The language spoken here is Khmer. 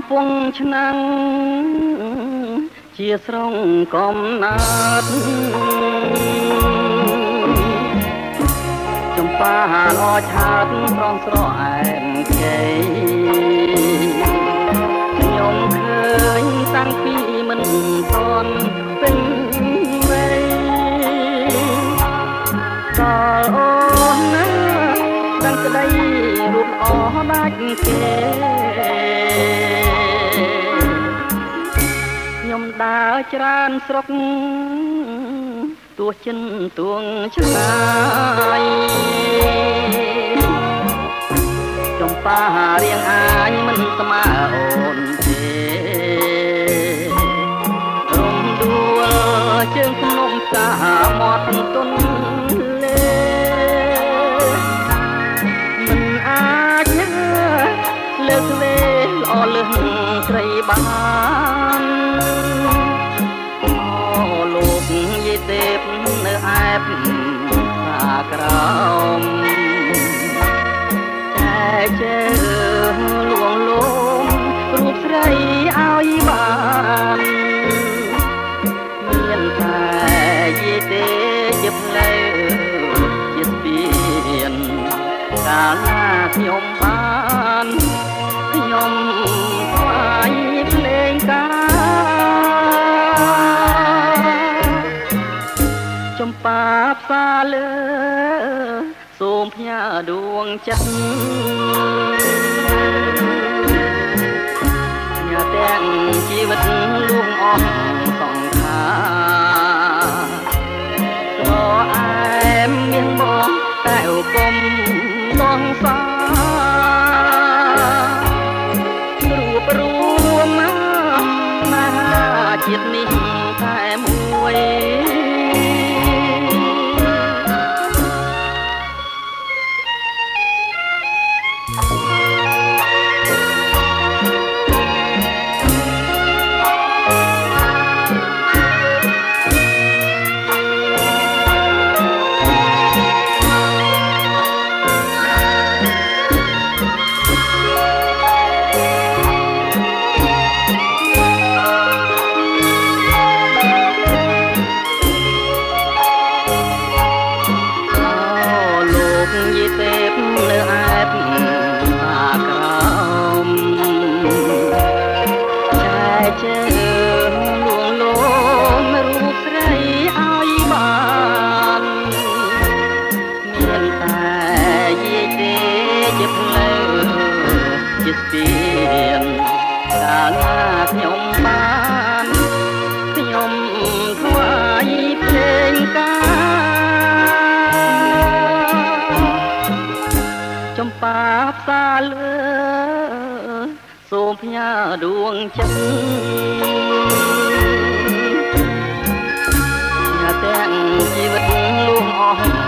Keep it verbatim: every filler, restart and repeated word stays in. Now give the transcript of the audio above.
ពងឆ្នាំងជាស្រងកំណាត់ចំប៉ាល្អឆាតប្រងស្រអែមជ័យខ្ញុំឃើញតាំងពីមិនទាន់ពេញវ័យដល់អូនណាតាំងក្តីរូបល្អដាច់គេខ្ញុំដើរច្រើនស្រុកទោះចិនទួងឆ្ងាយចំប៉ារៀងអាញមិនស្មើអូនទេរំដួលជើងភ្នំកាមាត់ទុនលេមិនអាចលើកវេល្អលឹះស្រីបានអូលោកយាយទេពនៅអែបខាក្រោមតែជើលួងលោមរូបស្រីឲ្យបានមានតែយាយទេជាផ្លែជាស្ពានកាលណាខ្ញុំបានខ្ញុំស្វែងភ្លេងការចំប៉ាផ្សាលើសូមផ្ញើដួងចិត្តញ៉ាទាំងជីវិតលួងអស់សង្ខារស្រអែមមានបងតែឧបមបងសារួមណាជាតិនេះតែមួយកាលណាខ្ញុំបានខ្ញុំថ្វាយភ្លេងការចំប៉ាផ្សាលើសូមផ្ញើដួងចិត្តញ៉ាទាំងជីវិតលួងអស់